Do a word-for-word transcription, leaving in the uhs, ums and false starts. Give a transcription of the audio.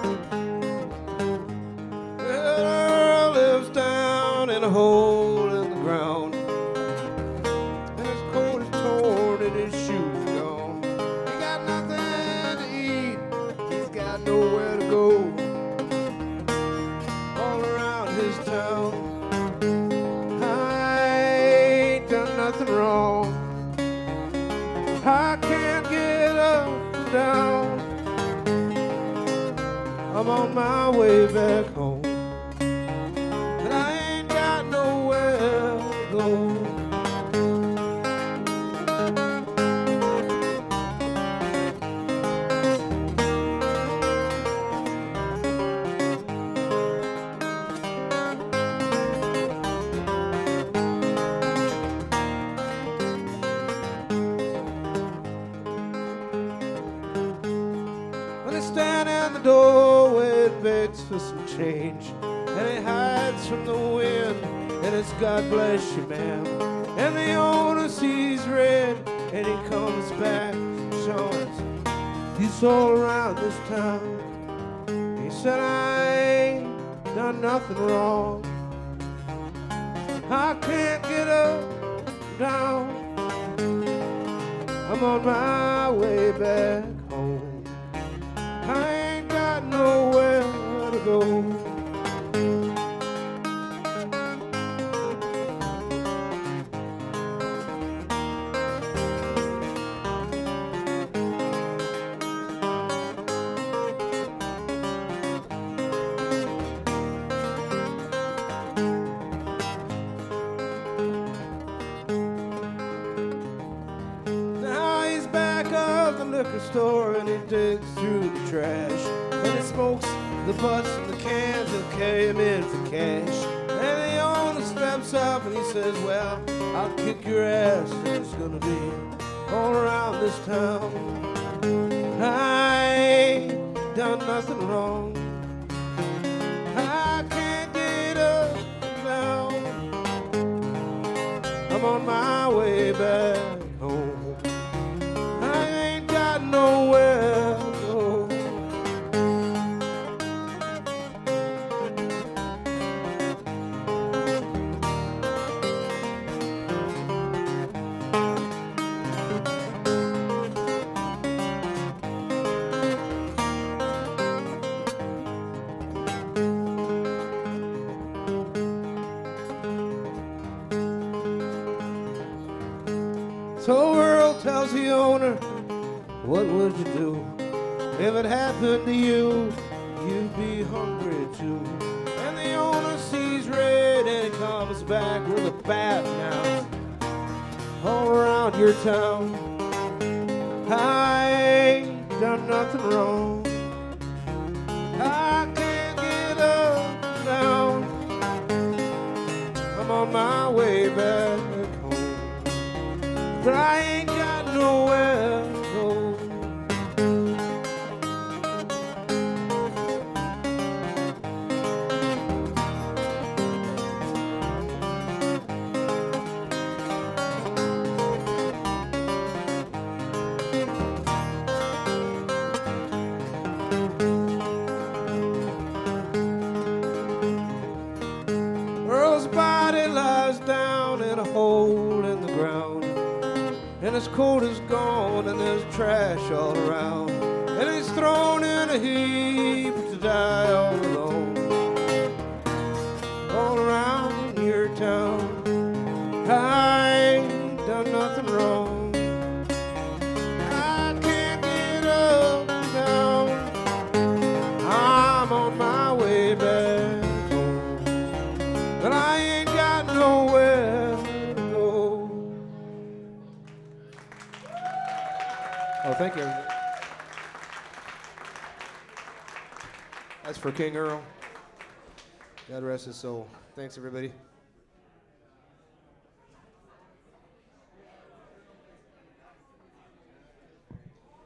Earl lives down in a hole in the ground, and his coat is torn and his shoes are gone. He got nothing to eat, he's got nowhere to go. All around his town, I ain't done nothing wrong. I can't get up and down. I'm on my way back home, and I ain't got nowhere to go. When I stand in the doorway, it begs for some change, and it hides from the wind, and it's God bless you, ma'am. And the owner sees red, and he comes back, showing he's all around this town. He said, I ain't done nothing wrong. I can't get up and down. I'm on my way back home. I ain't got nowhere to go. Now he's back of the liquor store, and he digs through the trash, and he smokes the butts and the cans and carry him in for cash. And the owner steps up and he says, well, I'll kick your ass, and it's gonna be all around this town. I ain't done nothing wrong. I can't get up and down. I'm on my way back home. I ain't got nowhere to go. So Earl tells the owner, what would you do if it happened to you? You'd be hungry too. And the owner sees red, and he comes back with a bat now. All around your town, I ain't done nothing wrong. I can't get up and down. I'm on my way back home, but I ain't got nowhere to go. Earl's body lies down in a hole in the ground, and his coat is gone, and there's trash all around, and he's thrown in a heap to die all alone. All around your town, I ain't done nothing wrong. I can't get up and down. I'm on my way back home, but I ain't got nowhere to go. Oh, thank you. That's for King Earl. God rest his soul. Thanks, everybody.